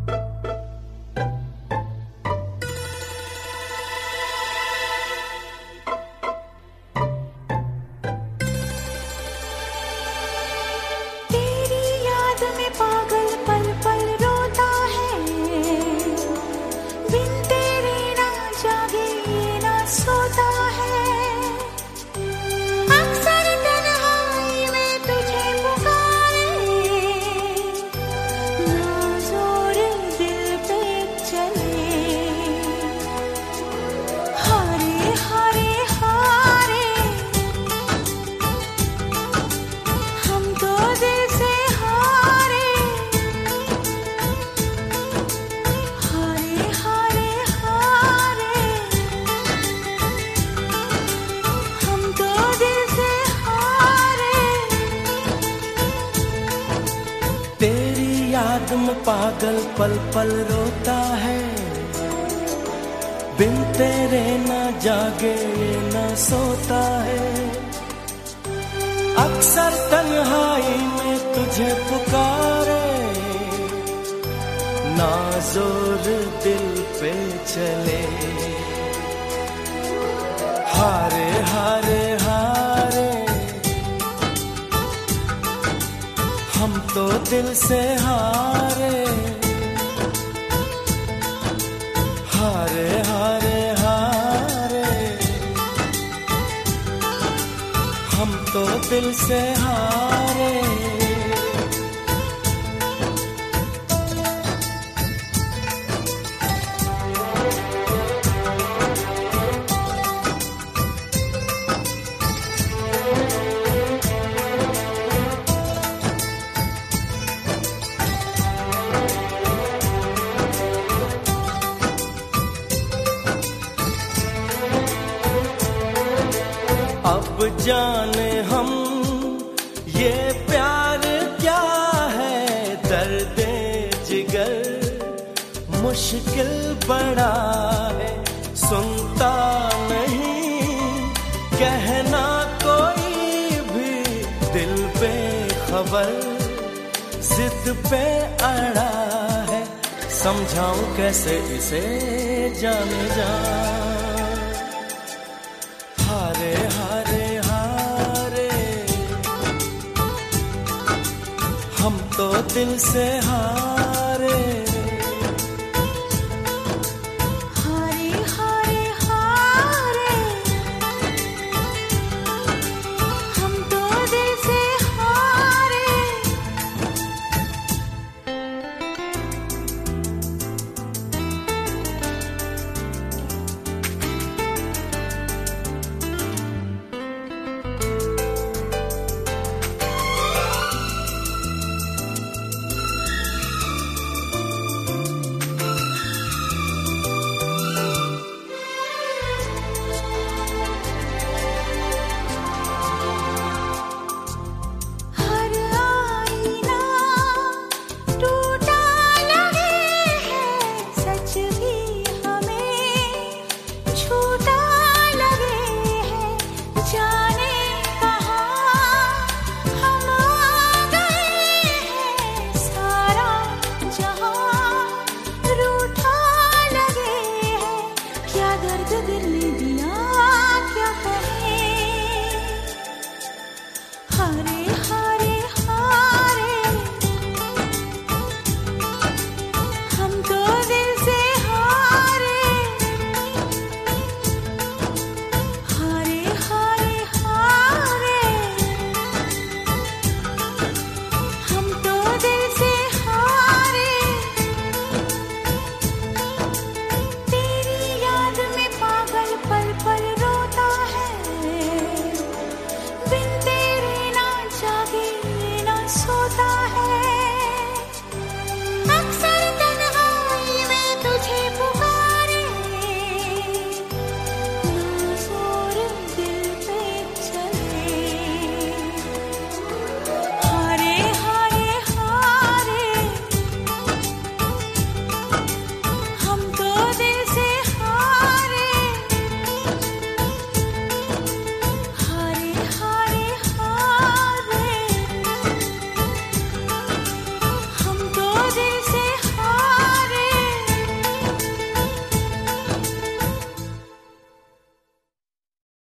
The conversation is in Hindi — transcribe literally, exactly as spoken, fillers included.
याद में पागल पल पल रोता है, बिन तेरे ना जागे ना सोता है। अक्सर तन्हाई में तुझे पुकारे, ना जोर दिल पे चले। हारे हारे हारे हम तो दिल से हारे, हारे हारे हारे हम तो दिल से हारे। अब जाने हम ये प्यार क्या है, दर्द जिगर मुश्किल बड़ा है। सुनता नहीं कहना कोई भी, दिल पे खबर जिद पे अड़ा है। समझाऊं कैसे इसे जाने जा, हारे हारे हारे हम तो दिल से हारे।